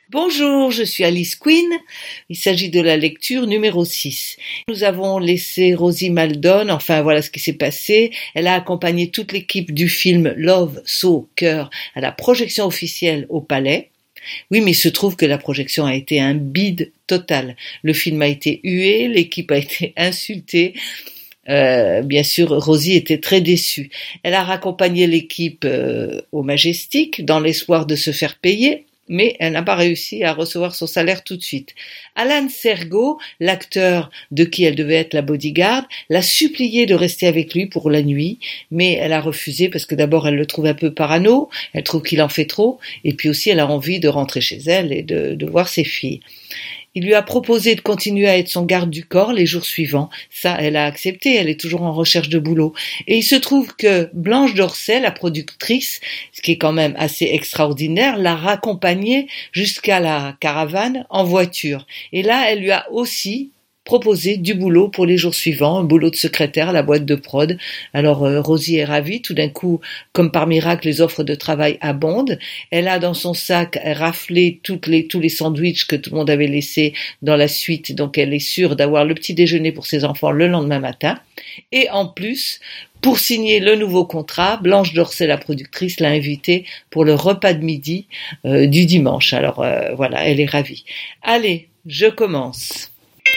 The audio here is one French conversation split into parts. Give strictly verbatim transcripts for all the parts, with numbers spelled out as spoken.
Bonjour, je suis Alice Quinn. Il s'agit de la lecture numéro six. Nous avons laissé Rosie Maldon, enfin voilà ce qui s'est passé. Elle a accompagné toute l'équipe du film Love, So, Cœur à la projection officielle au Palais. Oui, mais il se trouve que la projection a été un bide total. Le film a été hué, l'équipe a été insultée. Euh, bien sûr, Rosie était très déçue. Elle a raccompagné l'équipe euh, au Majestic dans l'espoir de se faire payer. Mais elle n'a pas réussi à recevoir son salaire tout de suite. Alan Sergo, l'acteur de qui elle devait être la bodyguard, l'a supplié de rester avec lui pour la nuit, mais elle a refusé parce que d'abord elle le trouve un peu parano, elle trouve qu'il en fait trop, et puis aussi elle a envie de rentrer chez elle et de, de voir ses filles. Il lui a proposé de continuer à être son garde du corps les jours suivants. Ça, elle a accepté, elle est toujours en recherche de boulot. Et il se trouve que Blanche Dorcet, la productrice, ce qui est quand même assez extraordinaire, l'a raccompagnée jusqu'à la caravane en voiture. Et là, elle lui a aussi proposé du boulot pour les jours suivants, un boulot de secrétaire à la boîte de prod. Alors euh, Rosie est ravie, tout d'un coup, comme par miracle, les offres de travail abondent. Elle a dans son sac raflé toutes les, tous les sandwichs que tout le monde avait laissés dans la suite, donc elle est sûre d'avoir le petit déjeuner pour ses enfants le lendemain matin. Et en plus, pour signer le nouveau contrat, Blanche Dorcet, la productrice, l'a invitée pour le repas de midi euh, du dimanche. Alors euh, voilà, elle est ravie. Allez, je commence.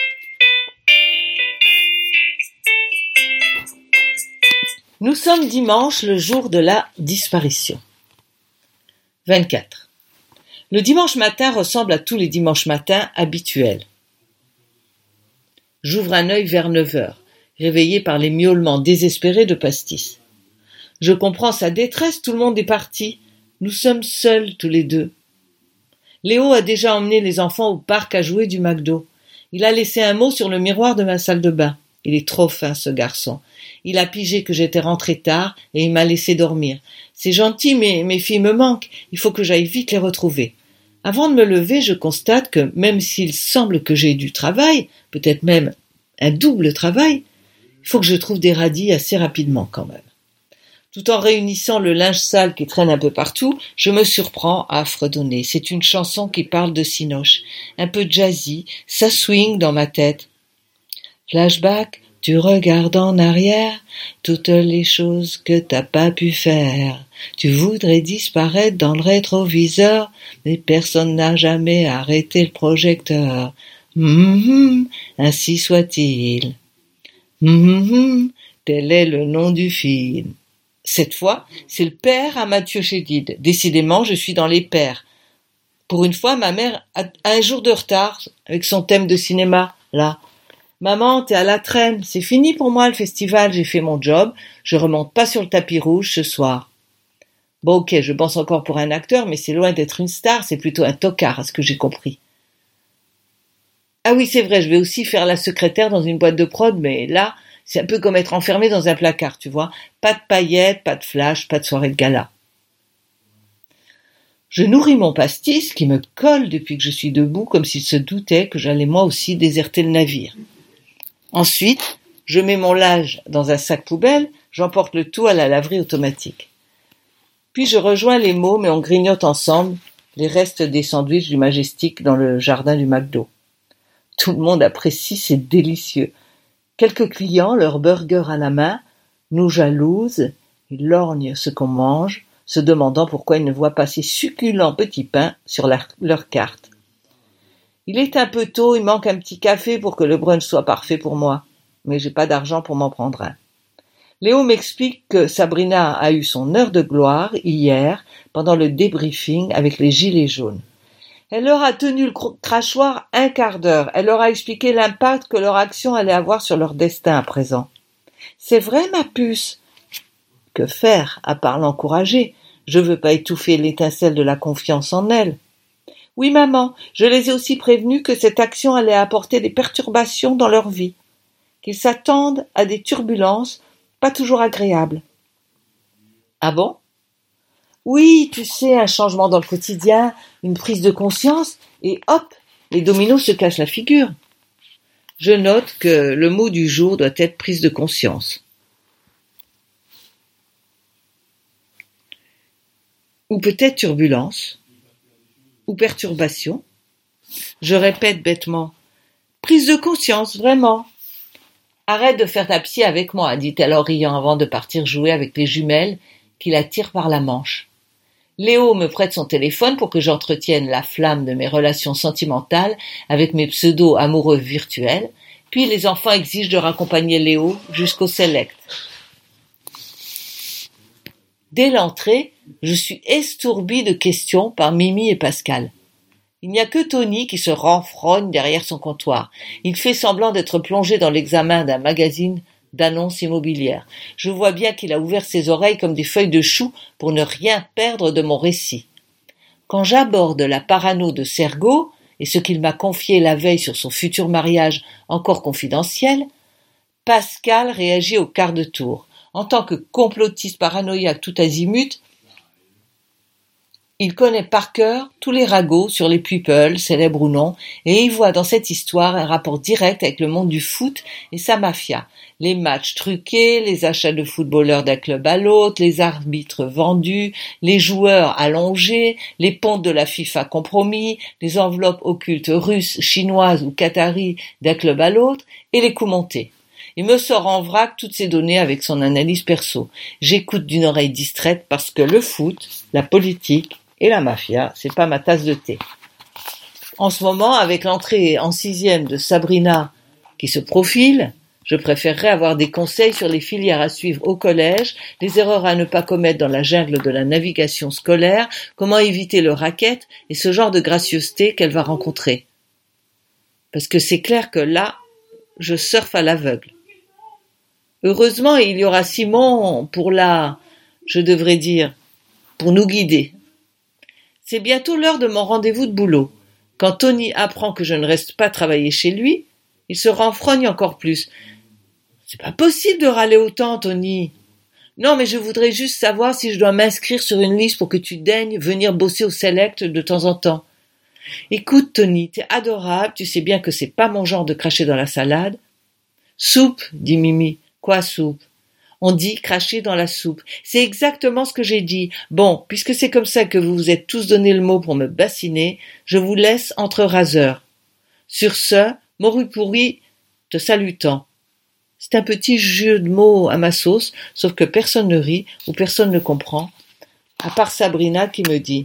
Nous sommes dimanche, le jour de la disparition. vingt-quatre. Le dimanche matin ressemble à tous les dimanches matins habituels. J'ouvre un œil vers neuf heures, réveillé par les miaulements désespérés de Pastis. Je comprends sa détresse, tout le monde est parti. Nous sommes seuls tous les deux. Léo a déjà emmené les enfants au parc à jouer du McDo. Il a laissé un mot sur le miroir de ma salle de bain. Il est trop fin, ce garçon. Il a pigé que j'étais rentrée tard et il m'a laissé dormir. C'est gentil, mais mes filles me manquent. Il faut que j'aille vite les retrouver. Avant de me lever, je constate que même s'il semble que j'ai du travail, peut-être même un double travail, il faut que je trouve des radis assez rapidement quand même. Tout en réunissant le linge sale qui traîne un peu partout, je me surprends à fredonner. C'est une chanson qui parle de Cinoche. Un peu jazzy, ça swing dans ma tête. Flashback, tu regardes en arrière, toutes les choses que t'as pas pu faire. Tu voudrais disparaître dans le rétroviseur, mais personne n'a jamais arrêté le projecteur. Hum, ainsi soit-il. Hum, tel est le nom du film. Cette fois, c'est le père à Mathieu Chédid. Décidément, je suis dans les pères. Pour une fois, ma mère a un jour de retard avec son thème de cinéma, là. Maman, t'es à la traîne, c'est fini pour moi le festival, j'ai fait mon job, je remonte pas sur le tapis rouge ce soir. Bon ok, je pense encore pour un acteur, mais c'est loin d'être une star, c'est plutôt un tocard à ce que j'ai compris. Ah oui, c'est vrai, je vais aussi faire la secrétaire dans une boîte de prod, mais là, c'est un peu comme être enfermé dans un placard, tu vois. Pas de paillettes, pas de flash, pas de soirée de gala. Je nourris mon pastis qui me colle depuis que je suis debout, comme s'il se doutait que j'allais moi aussi déserter le navire. Ensuite, je mets mon linge dans un sac poubelle, j'emporte le tout à la laverie automatique. Puis je rejoins les mômes et on grignote ensemble les restes des sandwichs du Majestic dans le jardin du McDo. Tout le monde apprécie, c'est délicieux. Quelques clients, leur burger à la main, nous jalousent, ils lorgnent ce qu'on mange, se demandant pourquoi ils ne voient pas ces succulents petits pains sur leur, leur carte. Il est un peu tôt, il manque un petit café pour que le brunch soit parfait pour moi, mais j'ai pas d'argent pour m'en prendre un. Léo m'explique que Sabrina a eu son heure de gloire hier pendant le débriefing avec les gilets jaunes. Elle leur a tenu le crachoir un quart d'heure. Elle leur a expliqué l'impact que leur action allait avoir sur leur destin à présent. C'est vrai, ma puce. Que faire, à part l'encourager? Je veux pas étouffer l'étincelle de la confiance en elle. Oui, maman, je les ai aussi prévenus que cette action allait apporter des perturbations dans leur vie, qu'ils s'attendent à des turbulences pas toujours agréables. Ah bon? Oui, tu sais, un changement dans le quotidien, une prise de conscience, et hop, les dominos se cassent la figure. Je note que le mot du jour doit être prise de conscience. Ou peut-être turbulence. ou perturbation. Je répète bêtement. Prise de conscience, vraiment. Arrête de faire ta psy avec moi, dit-elle en riant avant de partir jouer avec les jumelles qui la tirent par la manche. Léo me prête son téléphone pour que j'entretienne la flamme de mes relations sentimentales avec mes pseudo-amoureux virtuels, puis les enfants exigent de raccompagner Léo jusqu'au select. Dès l'entrée, je suis estourbie de questions par Mimi et Pascal. Il n'y a que Tony qui se renfrogne derrière son comptoir. Il fait semblant d'être plongé dans l'examen d'un magazine d'annonces immobilières. Je vois bien qu'il a ouvert ses oreilles comme des feuilles de chou pour ne rien perdre de mon récit. Quand j'aborde la parano de Sergo et ce qu'il m'a confié la veille sur son futur mariage encore confidentiel, Pascal réagit au quart de tour. En tant que complotiste paranoïaque tout azimut, il connaît par cœur tous les ragots sur les people, célèbres ou non, et y voit dans cette histoire un rapport direct avec le monde du foot et sa mafia. Les matchs truqués, les achats de footballeurs d'un club à l'autre, les arbitres vendus, les joueurs allongés, les pontes de la FIFA compromis, les enveloppes occultes russes, chinoises ou qataris d'un club à l'autre, et les coups montés. Il me sort en vrac toutes ces données avec son analyse perso. J'écoute d'une oreille distraite parce que le foot, la politique et la mafia, c'est pas ma tasse de thé. En ce moment, avec l'entrée en sixième de Sabrina qui se profile, je préférerais avoir des conseils sur les filières à suivre au collège, les erreurs à ne pas commettre dans la jungle de la navigation scolaire, comment éviter le racket et ce genre de gracieuseté qu'elle va rencontrer. Parce que c'est clair que là, je surfe à l'aveugle. Heureusement, il y aura Simon pour la, je devrais dire, pour nous guider. C'est bientôt l'heure de mon rendez-vous de boulot. Quand Tony apprend que je ne reste pas travailler chez lui, il se renfrogne encore plus. C'est pas possible de râler autant, Tony. Non, mais je voudrais juste savoir si je dois m'inscrire sur une liste pour que tu daignes venir bosser au select de temps en temps. Écoute, Tony, t'es adorable, tu sais bien que c'est pas mon genre de cracher dans la salade. Soupe, dit Mimi. Quoi, soupe? On dit cracher dans la soupe. C'est exactement ce que j'ai dit. Bon, puisque c'est comme ça que vous vous êtes tous donné le mot pour me bassiner, je vous laisse entre raseurs. Sur ce, morue pourrie te salutant. C'est un petit jeu de mots à ma sauce, sauf que personne ne rit ou personne ne comprend, à part Sabrina qui me dit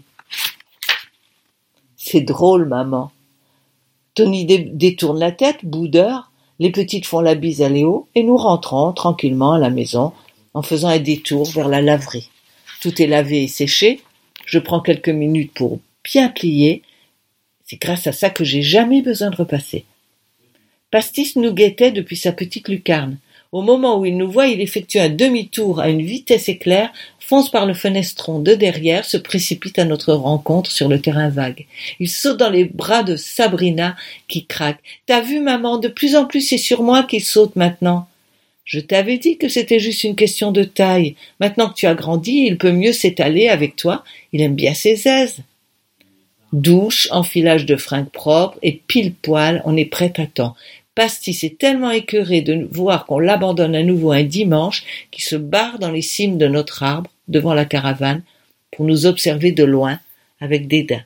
« C'est drôle, maman ». Tony dé- détourne la tête, boudeur. Les petites font la bise à Léo et nous rentrons tranquillement à la maison en faisant un détour vers la laverie. Tout est lavé et séché. Je prends quelques minutes pour bien plier. C'est grâce à ça que j'ai jamais besoin de repasser. Pastis nous guettait depuis sa petite lucarne. Au moment où il nous voit, il effectue un demi-tour à une vitesse éclair, fonce par le fenestron de derrière, se précipite à notre rencontre sur le terrain vague. Il saute dans les bras de Sabrina qui craque. « T'as vu, maman, de plus en plus c'est sur moi qu'il saute maintenant. » Je t'avais dit que c'était juste une question de taille. Maintenant que tu as grandi, il peut mieux s'étaler avec toi. Il aime bien ses aises. Douche, enfilage de fringues propres et pile poil, on est prêt à temps. Pastis est tellement écœuré de voir qu'on l'abandonne à nouveau un dimanche qu'il se barre dans les cimes de notre arbre devant la caravane pour nous observer de loin avec dédain.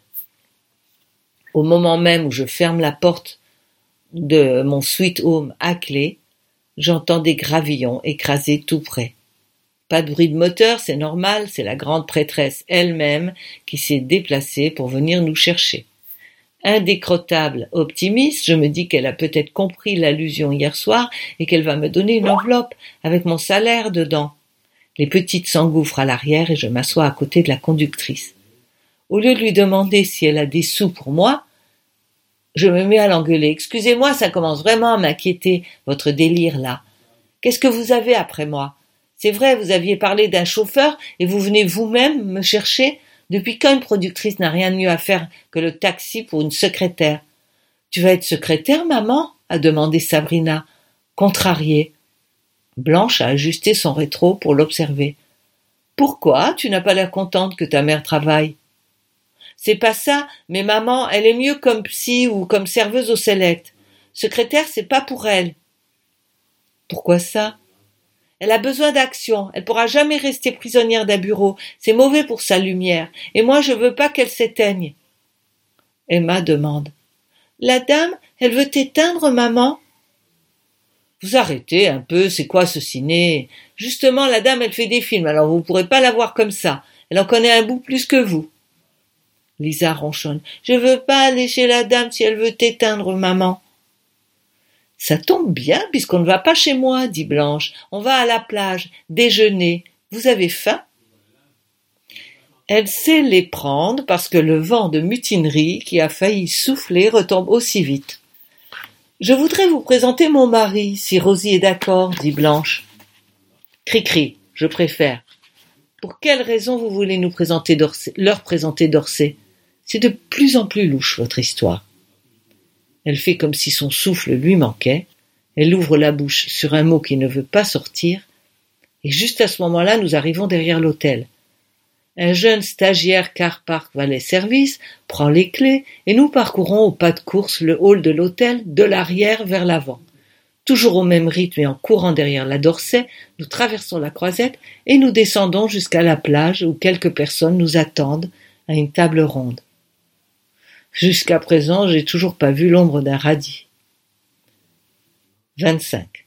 Au moment même où je ferme la porte de mon sweet home à clé, j'entends des gravillons écrasés tout près. Pas de bruit de moteur, c'est normal, c'est la grande prêtresse elle-même qui s'est déplacée pour venir nous chercher. Indécrottable optimiste, je me dis qu'elle a peut-être compris l'allusion hier soir et qu'elle va me donner une enveloppe avec mon salaire dedans. Les petites s'engouffrent à l'arrière et je m'assois à côté de la conductrice. Au lieu de lui demander si elle a des sous pour moi, je me mets à l'engueuler. « Excusez-moi, ça commence vraiment à m'inquiéter, votre délire là. Qu'est-ce que vous avez après moi ? C'est vrai, vous aviez parlé d'un chauffeur et vous venez vous-même me chercher ? Depuis quand une productrice n'a rien de mieux à faire que le taxi pour une secrétaire ? »« Tu vas être secrétaire, maman ?» a demandé Sabrina, contrariée. Blanche a ajusté son rétro pour l'observer. « Pourquoi ? Tu n'as pas l'air contente que ta mère travaille. »« C'est pas ça, mais maman, elle est mieux comme psy ou comme serveuse au select. Secrétaire, c'est pas pour elle. »« Pourquoi ça ? » Elle a besoin d'action, elle pourra jamais rester prisonnière d'un bureau, c'est mauvais pour sa lumière, et moi je veux pas qu'elle s'éteigne. Emma demande. La dame, elle veut t'éteindre, maman? Vous arrêtez un peu, c'est quoi ce ciné? Justement, la dame, elle fait des films, alors vous pourrez pas la voir comme ça. Elle en connaît un bout plus que vous. Lisa ronchonne. Je veux pas aller chez la dame si elle veut t'éteindre, maman. Ça tombe bien, puisqu'on ne va pas chez moi, dit Blanche. On va à la plage, déjeuner. Vous avez faim? Elle sait les prendre parce que le vent de mutinerie qui a failli souffler retombe aussi vite. Je voudrais vous présenter mon mari, si Rosie est d'accord, dit Blanche. Cri-cri, je préfère. Pour quelle raison vous voulez nous présenter d'Orsay, leur présenter d'Orsay? C'est de plus en plus louche, votre histoire. Elle fait comme si son souffle lui manquait, elle ouvre la bouche sur un mot qui ne veut pas sortir, et juste à ce moment-là, nous arrivons derrière l'hôtel. Un jeune stagiaire Car Park Valet Service prend les clés et nous parcourons au pas de course le hall de l'hôtel de l'arrière vers l'avant. Toujours au même rythme et en courant derrière la D'Orsay, nous traversons la croisette et nous descendons jusqu'à la plage où quelques personnes nous attendent à une table ronde. Jusqu'à présent, j'ai toujours pas vu l'ombre d'un radis. vingt-cinq.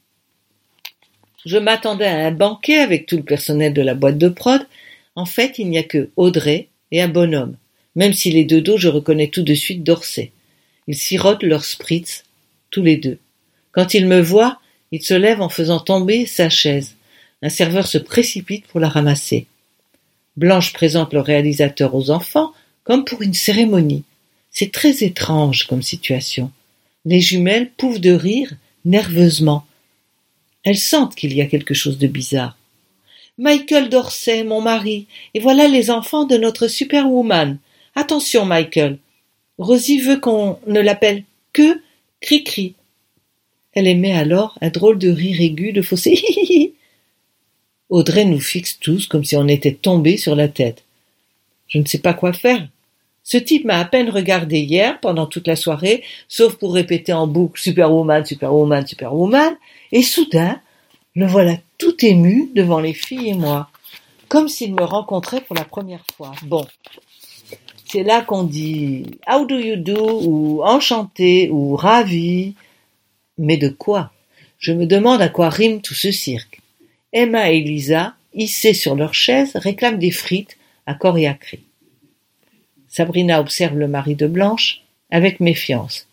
Je m'attendais à un banquet avec tout le personnel de la boîte de prod. En fait, il n'y a que Audrey et un bonhomme, même si les deux dos, je reconnais tout de suite D'Orsay. Ils sirotent leur spritz, tous les deux. Quand ils me voient, ils se lèvent en faisant tomber sa chaise. Un serveur se précipite pour la ramasser. Blanche présente le réalisateur aux enfants comme pour une cérémonie. C'est très étrange comme situation. Les jumelles pouffent de rire nerveusement. Elles sentent qu'il y a quelque chose de bizarre. Michael D'Orsay, mon mari, et voilà les enfants de notre superwoman. Attention, Michael. Rosie veut qu'on ne l'appelle que Cri-Cri. Elle émet alors un drôle de rire aigu de faussé hi-hi-hi. Audrey nous fixe tous comme si on était tombés sur la tête. Je ne sais pas quoi faire. Ce type m'a à peine regardé hier pendant toute la soirée, sauf pour répéter en boucle Superwoman, Superwoman, Superwoman, et soudain, le voilà tout ému devant les filles et moi, comme s'il me rencontrait pour la première fois. Bon, c'est là qu'on dit « How do you do » ou « Enchanté » ou « Ravi ». Mais de quoi? Je me demande à quoi rime tout ce cirque. Emma et Lisa, hissées sur leur chaise, réclament des frites à corps et à cri. Sabrina observe le mari de Blanche avec méfiance.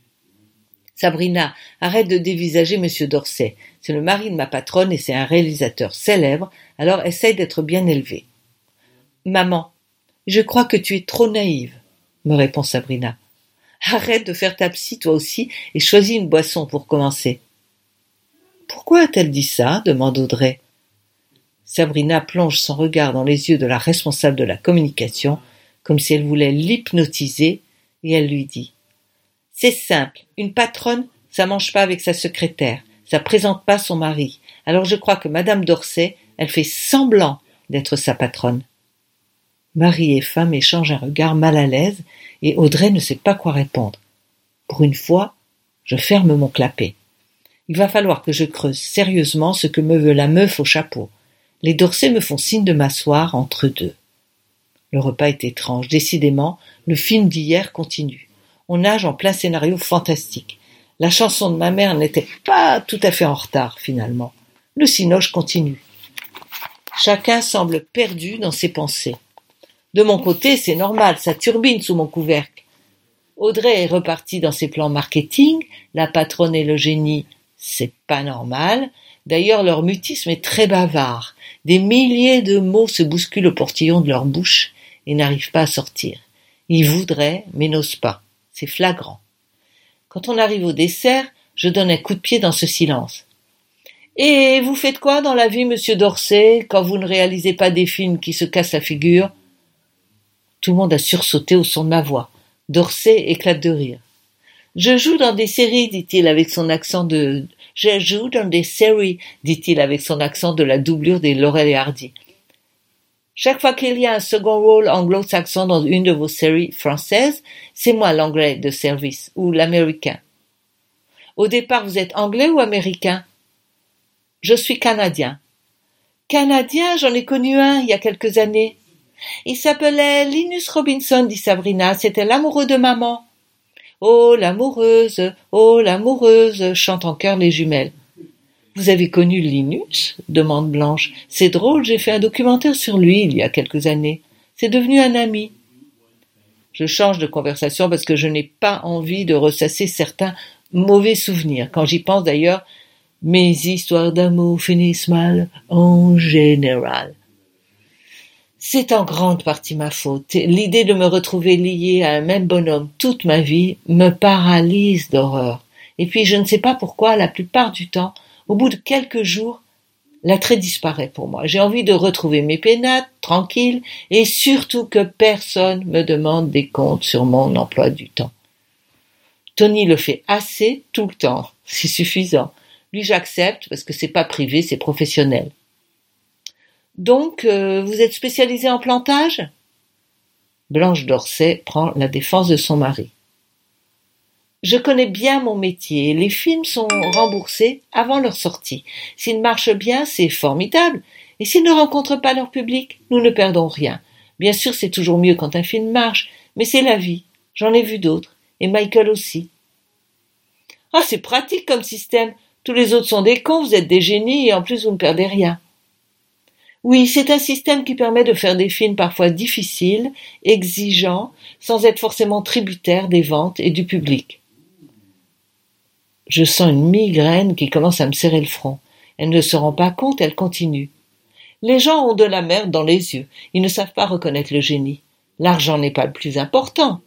Sabrina, arrête de dévisager Monsieur D'Orsay. C'est le mari de ma patronne et c'est un réalisateur célèbre, alors essaye d'être bien élevé. Maman, je crois que tu es trop naïve, me répond Sabrina. Arrête de faire ta psy toi aussi et choisis une boisson pour commencer. Pourquoi a-t-elle dit ça? Demande Audrey. Sabrina plonge son regard dans les yeux de la responsable de la communication, comme si elle voulait l'hypnotiser, et elle lui dit « C'est simple, une patronne, ça mange pas avec sa secrétaire, ça présente pas son mari, alors je crois que Madame D'Orsay, elle fait semblant d'être sa patronne. » Mari et femme échangent un regard mal à l'aise, et Audrey ne sait pas quoi répondre. Pour une fois, je ferme mon clapet. Il va falloir que je creuse sérieusement ce que me veut la meuf au chapeau. Les D'Orsay me font signe de m'asseoir entre deux. Le repas est étrange. Décidément, le film d'hier continue. On nage en plein scénario fantastique. La chanson de ma mère n'était pas tout à fait en retard, finalement. Le cinoche continue. Chacun semble perdu dans ses pensées. De mon côté, c'est normal, ça turbine sous mon couvercle. Audrey est repartie dans ses plans marketing. La patronne et le génie, c'est pas normal. D'ailleurs, leur mutisme est très bavard. Des milliers de mots se bousculent au portillon de leur bouche et n'arrivent pas à sortir. Ils voudraient, mais n'osent pas. C'est flagrant. Quand on arrive au dessert, je donne un coup de pied dans ce silence. « Et vous faites quoi dans la vie, monsieur D'Orsay, quand vous ne réalisez pas des films qui se cassent la figure ?» Tout le monde a sursauté au son de ma voix. D'Orsay éclate de rire. « Je joue dans des séries, dit-il avec son accent de... Je joue dans des séries, dit-il avec son accent de la doublure des Laurel et Hardy. Chaque fois qu'il y a un second rôle anglo-saxon dans une de vos séries françaises, c'est moi l'anglais de service, ou l'américain. Au départ, vous êtes anglais ou américain? Je suis canadien. Canadien, j'en ai connu un il y a quelques années. Il s'appelait Linus Robinson, dit Sabrina, c'était l'amoureux de maman. Oh, l'amoureuse, oh, l'amoureuse, chantent en chœur les jumelles. Vous avez connu Linus? Demande Blanche. C'est drôle, j'ai fait un documentaire sur lui il y a quelques années. C'est devenu un ami. Je change de conversation parce que je n'ai pas envie de ressasser certains mauvais souvenirs. Quand j'y pense d'ailleurs, mes histoires d'amour finissent mal en général. C'est en grande partie ma faute. L'idée de me retrouver liée à un même bonhomme toute ma vie me paralyse d'horreur. Et puis je ne sais pas pourquoi, la plupart du temps, au bout de quelques jours, l'attrait disparaît pour moi. J'ai envie de retrouver mes pénates, tranquille, et surtout que personne me demande des comptes sur mon emploi du temps. Tony le fait assez tout le temps, c'est suffisant. Lui, j'accepte parce que c'est pas privé, c'est professionnel. Donc, euh, vous êtes spécialisé en plantage? Blanche d'Orsay prend la défense de son mari. Je connais bien mon métier. Les films sont remboursés avant leur sortie. S'ils marchent bien, c'est formidable. Et s'ils ne rencontrent pas leur public, nous ne perdons rien. Bien sûr, c'est toujours mieux quand un film marche, mais c'est la vie. J'en ai vu d'autres. Et Michael aussi. Ah, c'est pratique comme système. Tous les autres sont des cons, vous êtes des génies et en plus vous ne perdez rien. Oui, c'est un système qui permet de faire des films parfois difficiles, exigeants, sans être forcément tributaire des ventes et du public. Je sens une migraine qui commence à me serrer le front. Elle ne se rend pas compte, elle continue. Les gens ont de la merde dans les yeux. Ils ne savent pas reconnaître le génie. L'argent n'est pas le plus important.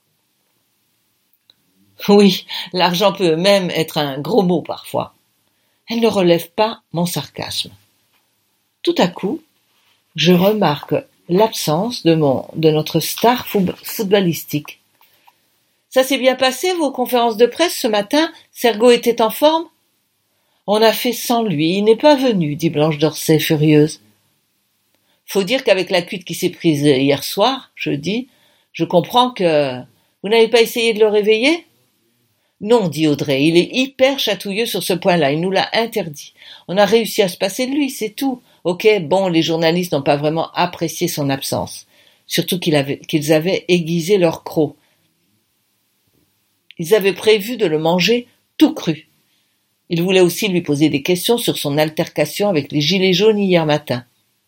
Oui, l'argent peut même être un gros mot parfois. Elle ne relève pas mon sarcasme. Tout à coup, je remarque l'absence de mon, de notre star footballistique. Ça s'est bien passé, vos conférences de presse ce matin? Sergo était en forme? On a fait sans lui, il n'est pas venu, dit Blanche d'Orsay furieuse. Faut dire qu'avec la cuite qui s'est prise hier soir, je dis, je comprends que... Vous n'avez pas essayé de le réveiller? Non, dit Audrey, il est hyper chatouilleux sur ce point-là, il nous l'a interdit. On a réussi à se passer de lui, c'est tout. Ok, bon, les journalistes n'ont pas vraiment apprécié son absence, surtout qu'il avait, qu'ils avaient aiguisé leur croc. Ils avaient prévu de le manger tout cru. Ils voulaient aussi lui poser des questions sur son altercation avec les gilets jaunes hier matin.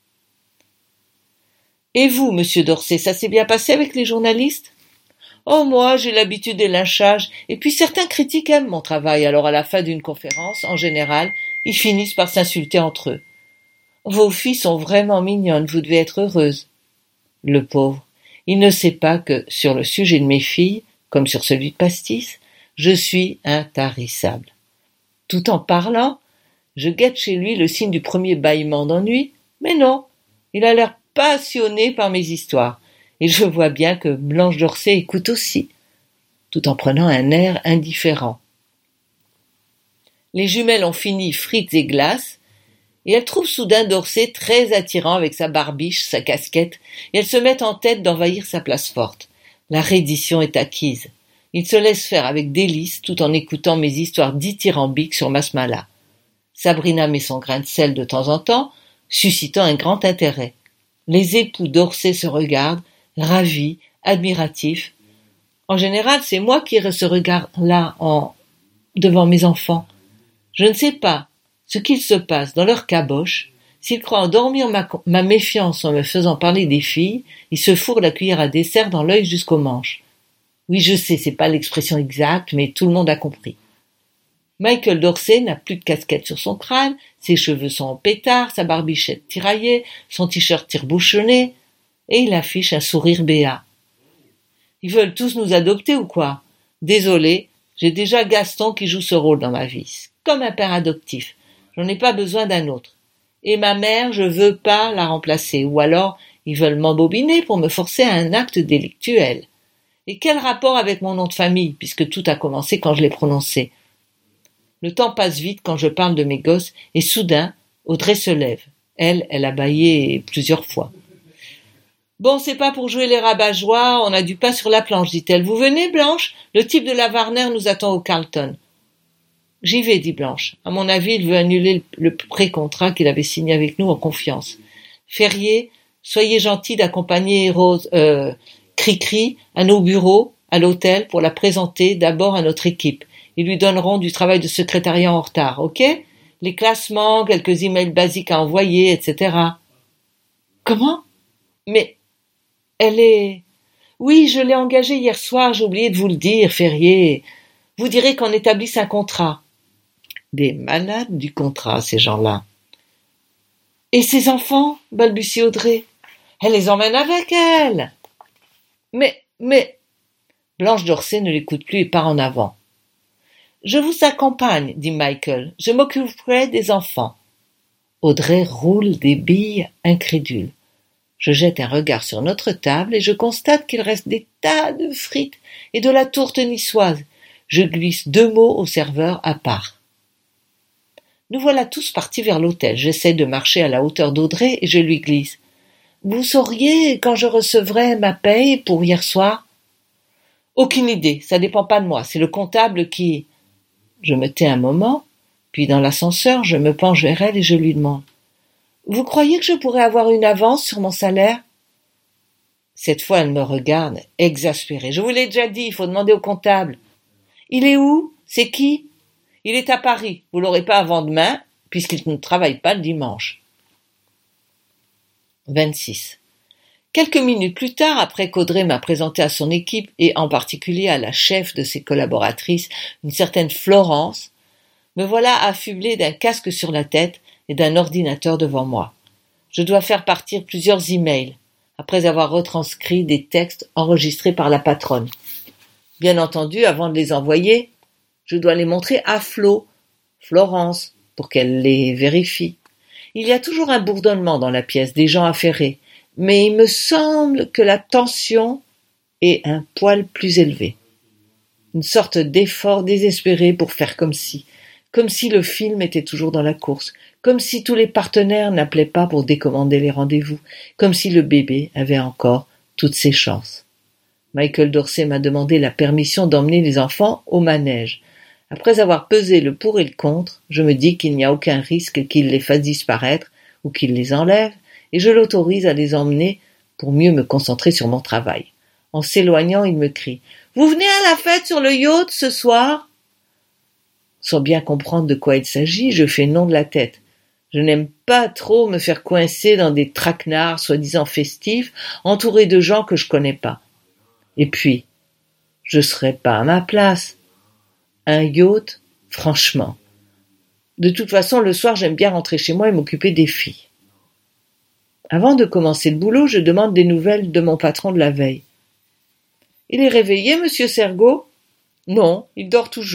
Et vous, monsieur d'Orsay, ça s'est bien passé avec les journalistes? Oh, moi, j'ai l'habitude des lynchages, et puis certains critiques aiment mon travail, alors à la fin d'une conférence, en général, ils finissent par s'insulter entre eux. Vos filles sont vraiment mignonnes, vous devez être heureuse. Le pauvre, il ne sait pas que, sur le sujet de mes filles, comme sur celui de Pastis, je suis intarissable. Tout en parlant, je guette chez lui le signe du premier bâillement d'ennui, mais non, il a l'air passionné par mes histoires, et je vois bien que Blanche d'Orsay écoute aussi, tout en prenant un air indifférent. Les jumelles ont fini frites et glaces, et elles trouvent soudain d'Orsay très attirant avec sa barbiche, sa casquette, et elles se mettent en tête d'envahir sa place forte. La reddition est acquise. Il se laisse faire avec délice tout en écoutant mes histoires dithyrambiques sur Masmala. Sabrina met son grain de sel de temps en temps, suscitant un grand intérêt. Les époux d'Orsay se regardent, ravis, admiratifs. En général, c'est moi qui ai ce regard-là en... devant mes enfants. Je ne sais pas ce qu'il se passe dans leur caboche. S'ils croient endormir ma, ma méfiance en me faisant parler des filles, ils se fourrent la cuillère à dessert dans l'œil jusqu'au manche. Oui, je sais, c'est pas l'expression exacte, mais tout le monde a compris. Michael d'Orsay n'a plus de casquette sur son crâne, ses cheveux sont en pétard, sa barbichette tiraillée, son t-shirt tire-bouchonné, et il affiche un sourire béat. Ils veulent tous nous adopter ou quoi? Désolé, j'ai déjà Gaston qui joue ce rôle dans ma vie, comme un père adoptif. J'en ai pas besoin d'un autre. Et ma mère, je veux pas la remplacer, ou alors ils veulent m'embobiner pour me forcer à un acte délictuel. Et quel rapport avec mon nom de famille, puisque tout a commencé quand je l'ai prononcé? Le temps passe vite quand je parle de mes gosses, et soudain, Audrey se lève. Elle, elle a bâillé plusieurs fois. Bon, c'est pas pour jouer les rabat-joie, on a du pain sur la planche, dit-elle. Vous venez, Blanche? Le type de la Warner nous attend au Carlton. J'y vais, dit Blanche. À mon avis, il veut annuler le pré-contrat qu'il avait signé avec nous en confiance. Ferrier Soyez gentil d'accompagner Rose, euh, Cricri à nos bureaux, à l'hôtel, pour la présenter d'abord à notre équipe. Ils lui donneront du travail de secrétariat en retard, ok? Les classements, quelques emails basiques à envoyer, et cetera. Comment? Mais elle est... Oui, je l'ai engagée hier soir, j'ai oublié de vous le dire, Ferrier. Vous direz qu'on établisse un contrat. Des malades du contrat, ces gens-là. Et ses enfants, balbutie Audrey. Elle les emmène avec elle. Mais, mais... Blanche Dorsey ne l'écoute plus et part en avant. Je vous accompagne, dit Michael. Je m'occuperai des enfants. Audrey roule des billes, incrédule. Je jette un regard sur notre table et je constate qu'il reste des tas de frites et de la tourte niçoise. Je glisse deux mots au serveur à part. Nous voilà tous partis vers l'hôtel. J'essaie de marcher à la hauteur d'Audrey et je lui glisse. Vous sauriez quand je recevrai ma paye pour hier soir? Aucune idée, ça dépend pas de moi, c'est le comptable qui... Je me tais un moment, puis dans l'ascenseur, je me penche vers elle et je lui demande. Vous croyez que je pourrais avoir une avance sur mon salaire? Cette fois, elle me regarde, exaspérée. Je vous l'ai déjà dit, il faut demander au comptable. Il est où? C'est qui? Il est à Paris. Vous l'aurez pas avant demain, puisqu'il ne travaille pas le dimanche. vingt-six. Quelques minutes plus tard, après qu'Audrey m'a présenté à son équipe, et en particulier à la chef de ses collaboratrices, une certaine Florence, me voilà affublé d'un casque sur la tête et d'un ordinateur devant moi. Je dois faire partir plusieurs emails, après avoir retranscrit des textes enregistrés par la patronne. Bien entendu, avant de les envoyer, je dois les montrer à Flo, Florence, pour qu'elle les vérifie. Il y a toujours un bourdonnement dans la pièce, des gens affairés, mais il me semble que la tension est un poil plus élevée. Une sorte d'effort désespéré pour faire comme si, comme si le film était toujours dans la course, comme si tous les partenaires n'appelaient pas pour décommander les rendez-vous, comme si le bébé avait encore toutes ses chances. Michael Dorsey m'a demandé la permission d'emmener les enfants au manège. Après avoir pesé le pour et le contre, je me dis qu'il n'y a aucun risque qu'il les fasse disparaître ou qu'il les enlève, et je l'autorise à les emmener pour mieux me concentrer sur mon travail. En s'éloignant, il me crie « Vous venez à la fête sur le yacht ce soir ?» Sans bien comprendre de quoi il s'agit, je fais non de la tête. Je n'aime pas trop me faire coincer dans des traquenards soi-disant festifs, entourés de gens que je connais pas. Et puis, je serais pas à ma place. Un yacht, franchement. De toute façon, le soir, j'aime bien rentrer chez moi et m'occuper des filles. Avant de commencer le boulot, je demande des nouvelles de mon patron de la veille. « Il est réveillé, monsieur Sergault ?»« Non, il dort toujours. »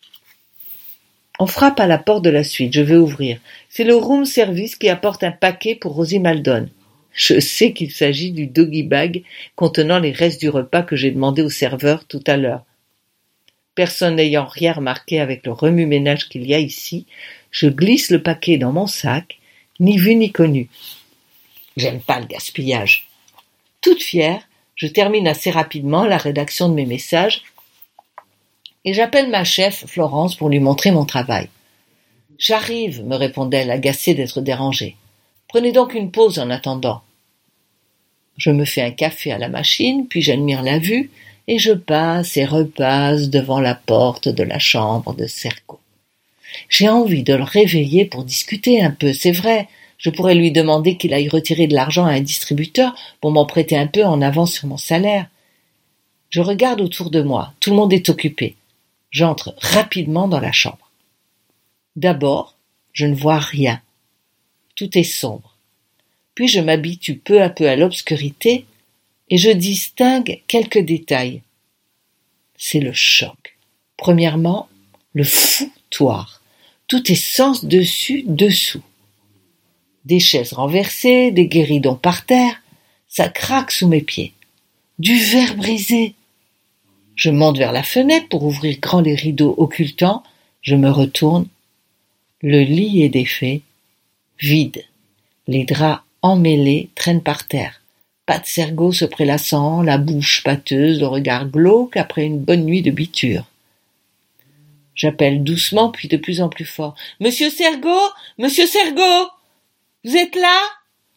On frappe à la porte de la suite, je vais ouvrir. C'est le room service qui apporte un paquet pour Rosie Maldon. Je sais qu'il s'agit du doggy bag contenant les restes du repas que j'ai demandé au serveur tout à l'heure. Personne n'ayant rien remarqué avec le remue-ménage qu'il y a ici, je glisse le paquet dans mon sac, ni vu ni connu. J'aime pas le gaspillage. Toute fière, je termine assez rapidement la rédaction de mes messages et j'appelle ma chef, Florence, pour lui montrer mon travail. « J'arrive, » me répond-elle, agacée d'être dérangée. « Prenez donc une pause en attendant. » Je me fais un café à la machine, puis j'admire la vue, et je passe et repasse devant la porte de la chambre de Sergault. J'ai envie de le réveiller pour discuter un peu, c'est vrai. Je pourrais lui demander qu'il aille retirer de l'argent à un distributeur pour m'en prêter un peu en avance sur mon salaire. Je regarde autour de moi, tout le monde est occupé. J'entre rapidement dans la chambre. D'abord, je ne vois rien. Tout est sombre. Puis je m'habitue peu à peu à l'obscurité et je distingue quelques détails. C'est le choc. Premièrement, le foutoir. Tout est sens dessus, dessous. Des chaises renversées, des guéridons par terre, ça craque sous mes pieds. Du verre brisé. Je monte vers la fenêtre pour ouvrir grand les rideaux occultants, je me retourne. Le lit est défait, vide. Les draps emmêlés traînent par terre. Pas de Sergault se prélassant, la bouche pâteuse, le regard glauque après une bonne nuit de biture. J'appelle doucement, puis de plus en plus fort. « Monsieur Sergault! Monsieur Sergault! Vous êtes là?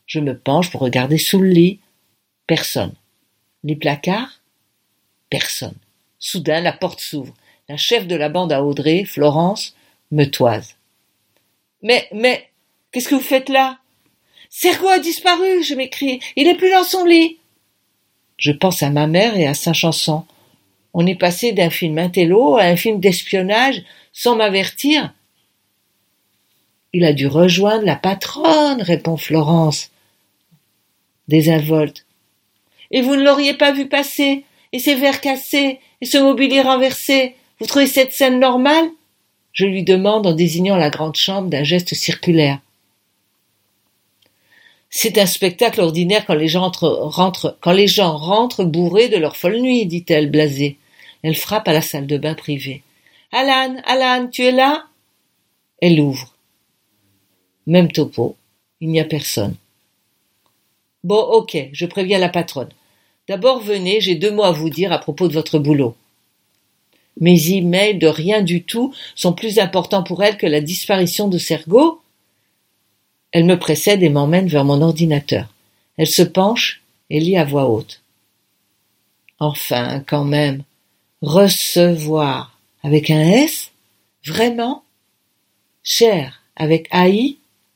Je me penche pour regarder sous le lit. Personne. Les placards? Personne. Soudain, la porte s'ouvre. La chef de la bande à Audrey, Florence, me toise. Mais, mais, qu'est-ce que vous faites là? Sergo a disparu, je m'écrie. Il est plus dans son lit. Je pense à ma mère et à sa chanson. On est passé d'un film intello à un film d'espionnage sans m'avertir. Il a dû rejoindre la patronne, répond Florence, désinvolte. Et vous ne l'auriez pas vu passer, et ses verres cassés, et ce mobilier renversé. Vous trouvez cette scène normale? Je lui demande en désignant la grande chambre d'un geste circulaire. C'est un spectacle ordinaire quand les gens rentrent, rentrent, quand les gens rentrent bourrés de leur folle nuit, dit-elle blasée. Elle frappe à la salle de bain privée. Alan, Alan, tu es là? Elle ouvre. Même topo. Il n'y a personne. Bon, ok, je préviens la patronne. D'abord, venez, j'ai deux mots à vous dire à propos de votre boulot. Mes emails de rien du tout sont plus importants pour elle que la disparition de Sergo? Elle me précède et m'emmène vers mon ordinateur. Elle se penche et lit à voix haute. Enfin, quand même, recevoir avec un S? Vraiment? Cher avec A I?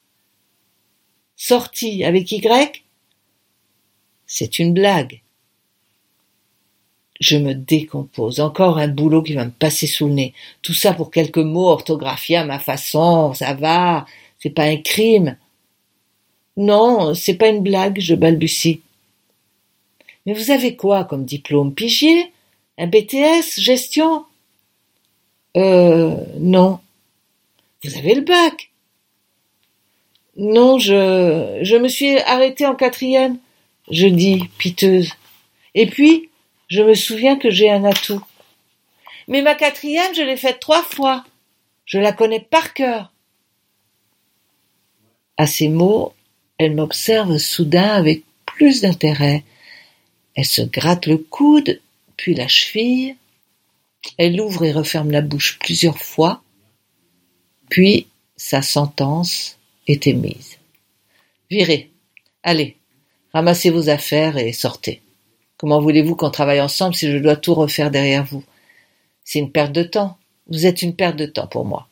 Sortie avec Y? C'est une blague. Je me décompose. Encore un boulot qui va me passer sous le nez. Tout ça pour quelques mots orthographiés à ma façon. Ça va. C'est pas un crime. Non, c'est pas une blague, je balbutie. Mais vous avez quoi comme diplôme? Pigier? Un B T S? Gestion? Euh, non. Vous avez le bac? Non, je, je me suis arrêtée en quatrième. Je dis, piteuse. Et puis, je me souviens que j'ai un atout. Mais ma quatrième, je l'ai faite trois fois. Je la connais par cœur. À ces mots, elle m'observe soudain avec plus d'intérêt. Elle se gratte le coude, puis la cheville. Elle ouvre et referme la bouche plusieurs fois. Puis, sa sentence est émise. Virez. Allez, ramassez vos affaires et sortez. Comment voulez-vous qu'on travaille ensemble si je dois tout refaire derrière vous? C'est une perte de temps. Vous êtes une perte de temps pour moi.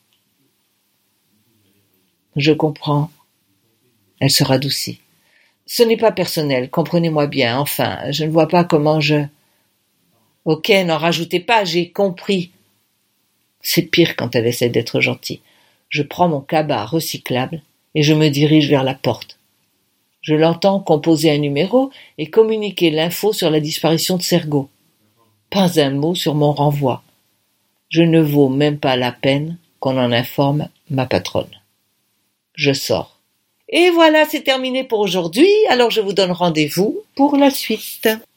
Je comprends. Elle se radoucit. Ce n'est pas personnel, comprenez-moi bien. Enfin, je ne vois pas comment je... Ok, n'en rajoutez pas, j'ai compris. C'est pire quand elle essaie d'être gentille. Je prends mon cabas recyclable et je me dirige vers la porte. Je l'entends composer un numéro et communiquer l'info sur la disparition de Sergo. Pas un mot sur mon renvoi. Je ne vaux même pas la peine qu'on en informe ma patronne. Je sors. Et voilà, c'est terminé pour aujourd'hui, alors je vous donne rendez-vous pour la suite.